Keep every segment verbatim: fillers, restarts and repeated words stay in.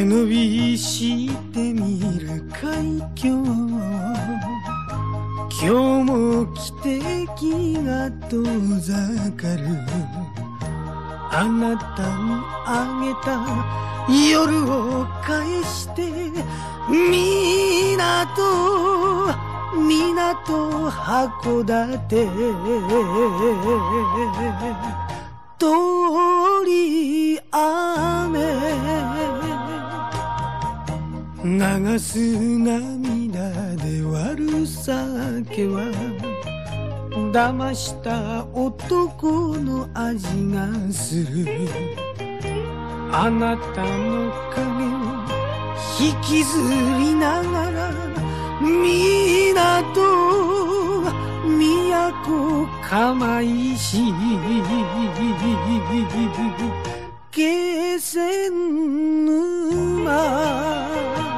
伸びしてみる海峡、今日も汽笛が遠ざかる。あなたにあげた夜を返して港港函館通り雨流す涙で割る酒は騙した男の味がする。あなたの影を引きずりながら港都釜石気仙沼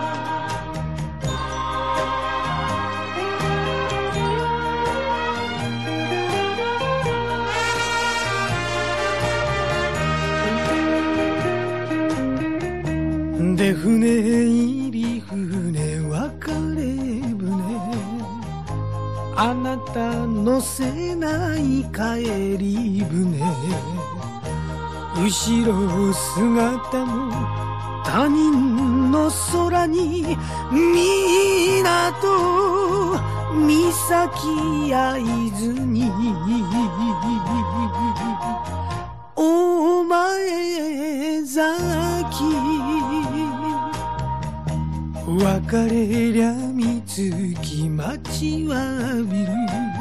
で船入り船別れ船あなた乗せない帰り船後ろ姿も他人の空に港岬会津にお前崎別れりゃみつき待ちわびる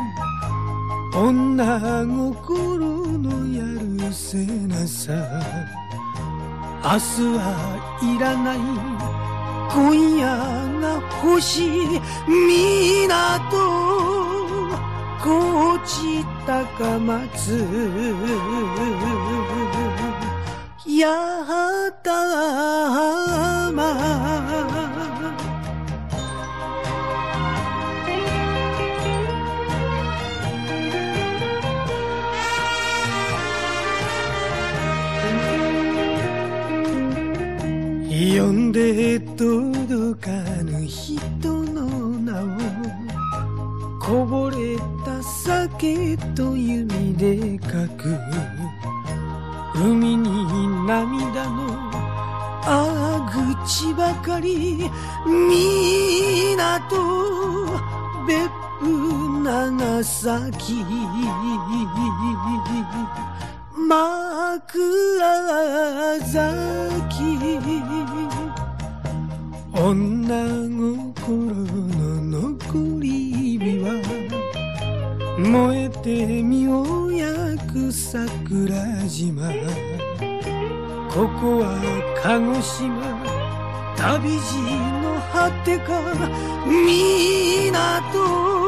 女心のやるせなさ明日はいらない今夜が欲しい港高知高松八幡浜呼んで届かぬ人の名をこぼれた酒と弓で書く海に涙のあ口ばかり港別府長崎枕崎女心の残り火は燃えて身を焼く桜島ここは鹿児島旅路の果てか港